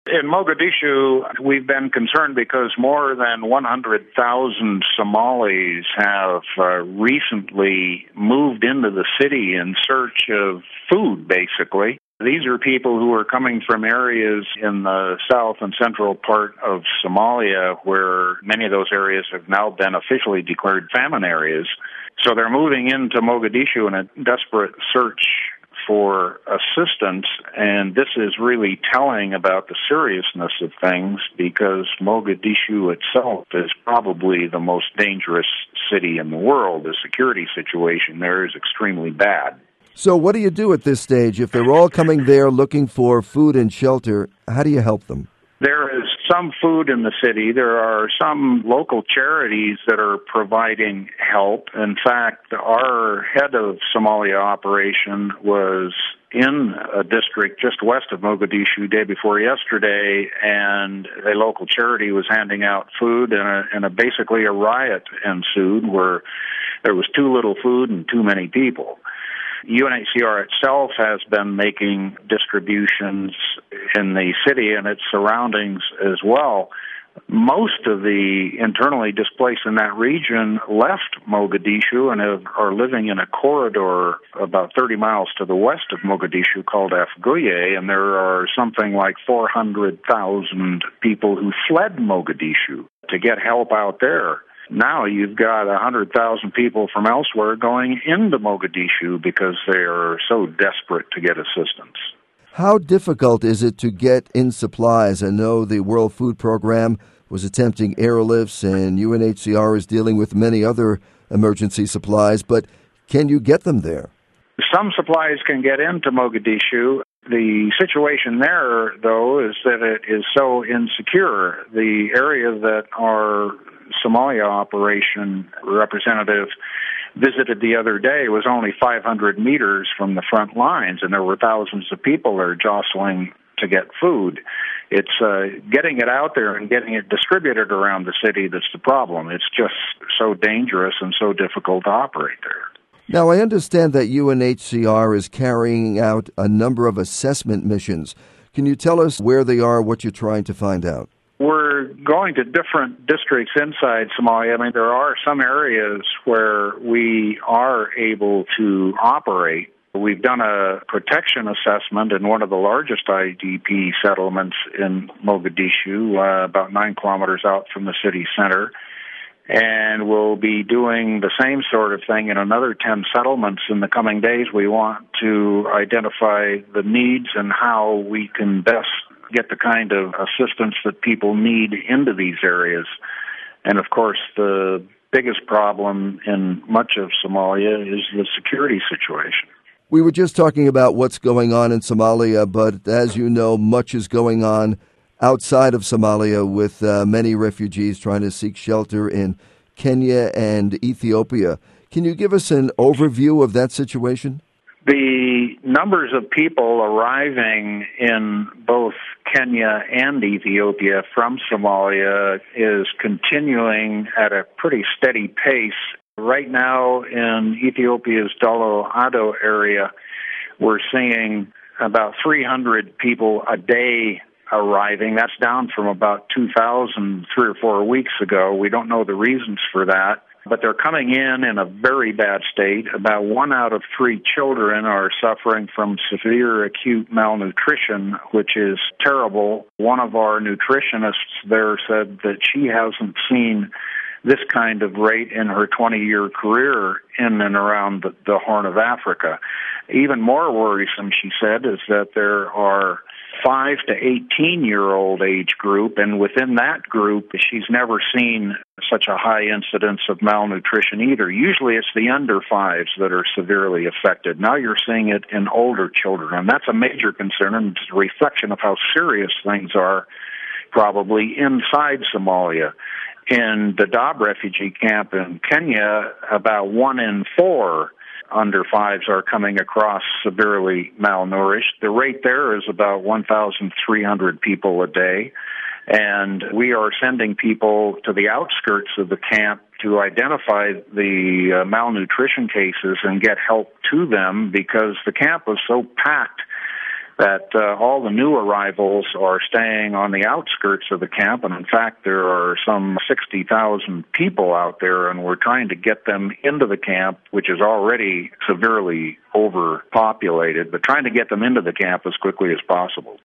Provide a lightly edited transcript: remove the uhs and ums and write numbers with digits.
In Mogadishu, we've been concerned because more than 100,000 Somalis have recently moved into the city in search of food, basically. These are people who are coming from areas in the south and central part of Somalia where many of those areas have now been officially declared famine areas. So they're moving into Mogadishu in a desperate search for assistance, and this is really telling about the seriousness of things because Mogadishu itself is probably the most dangerous city in the world. The security situation there is extremely bad. So what do you do at this stage? If they're all coming there looking for food and shelter, how do you help them? There is some food in the city. There are some local charities that are providing help. In fact, our head of Somalia operation was in a district just west of Mogadishu day before yesterday, and a local charity was handing out food, and basically a riot ensued where there was too little food and too many people. UNHCR itself has been making distributions in the city and its surroundings as well. Most of the internally displaced in that region left Mogadishu and are living in a corridor about 30 miles to the west of Mogadishu called Afgoye, and there are something like 400,000 people who fled Mogadishu to get help out there. Now you've got 100,000 people from elsewhere going into Mogadishu because they are so desperate to get assistance. How difficult is it to get in supplies? I know the World Food Program was attempting airlifts, and UNHCR is dealing with many other emergency supplies, but can you get them there? Some supplies can get into Mogadishu. The situation there, though, is that it is so insecure. The area that our Somalia operation representative visited the other day was only 500 meters from the front lines, and there were thousands of people there jostling to get food. It's getting it out there and getting it distributed around the city that's the problem. It's just so dangerous and so difficult to operate there. Now, I understand that UNHCR is carrying out a number of assessment missions. Can you tell us where they are, what you're trying to find out? We're going to different districts inside Somalia. I mean, there are some areas where we are able to operate. We've done a protection assessment in one of the largest IDP settlements in Mogadishu, about 9 kilometers out from the city center. And we'll be doing the same sort of thing in another 10 settlements in the coming days. We want to identify the needs and how we can best get the kind of assistance that people need into these areas. And, of course, the biggest problem in much of Somalia is the security situation. We were just talking about what's going on in Somalia, but as you know, much is going on outside of Somalia with many refugees trying to seek shelter in Kenya and Ethiopia. Can you give us an overview of that situation? The numbers of people arriving in both Kenya and Ethiopia from Somalia is continuing at a pretty steady pace. Right now in Ethiopia's Dolo Ado area, we're seeing about 300 people a day arriving. That's down from about 2,000 3 or 4 weeks ago. We don't know the reasons for that, but they're coming in a very bad state. About 1 out of 3 children are suffering from severe acute malnutrition, which is terrible. One of our nutritionists there said that she hasn't seen this kind of rate in her 20-year career in and around the Horn of Africa. Even more worrisome, she said, is that there are 5 to 18-year-old age group, and within that group, she's never seen such a high incidence of malnutrition either. Usually it's the under 5s that are severely affected. Now you're seeing it in older children, and that's a major concern, and it's a reflection of how serious things are probably inside Somalia. In the Dadaab refugee camp in Kenya, about 1 in 4 under 5s are coming across severely malnourished. The rate there is about 1,300 people a day, and we are sending people to the outskirts of the camp to identify the malnutrition cases and get help to them because the camp was so packed that all the new arrivals are staying on the outskirts of the camp, and in fact there are some 60,000 people out there, and we're trying to get them into the camp, which is already severely overpopulated, but trying to get them into the camp as quickly as possible.